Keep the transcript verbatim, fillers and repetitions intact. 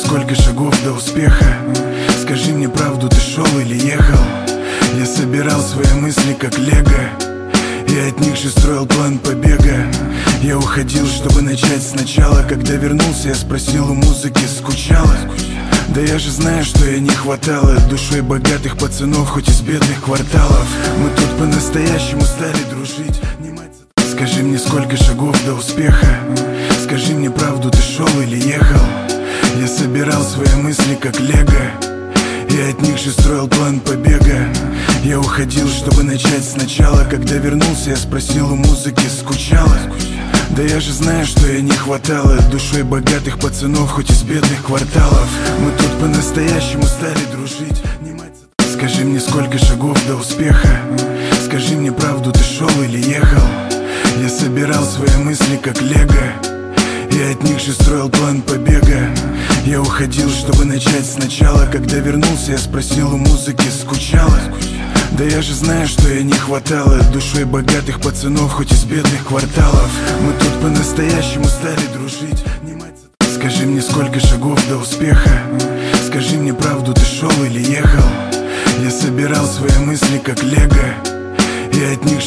сколько шагов до успеха. Скажи мне правду, ты шел или ехал? Я собирал свои мысли как лего, и от них же строил план побега. Я уходил, чтобы начать сначала. Когда вернулся, я спросил у музыки, скучала? Да я же знаю, что ей не хватало душой богатых пацанов, хоть из бедных кварталов. Мы тут по-настоящему стали дружить. Скажи мне, сколько шагов до успеха. Скажи мне правду, ты шел или ехал? Я собирал свои мысли как лего, и от них же строил план побега. Я уходил, чтобы начать сначала. Когда вернулся, я спросил у музыки, скучала? Да я же знаю, что ей не хватало душой богатых пацанов, хоть из бедных кварталов. Мы тут по-настоящему стали дружить. Скажи мне, сколько шагов до успеха. Скажи мне правду, ты шел или ехал? Я собирал свои мысли как лего, и от них же строил план побега. Я уходил, чтобы начать сначала. Когда вернулся, я спросил у музыки, скучала? Да я же знаю, что ей не хватало душой богатых пацанов, хоть из бедных кварталов. Мы тут по-настоящему стали дружить. Скажи мне, сколько шагов до успеха. Скажи мне правду, ты шел или ехал? Я собирал свои мысли как лего, и от них же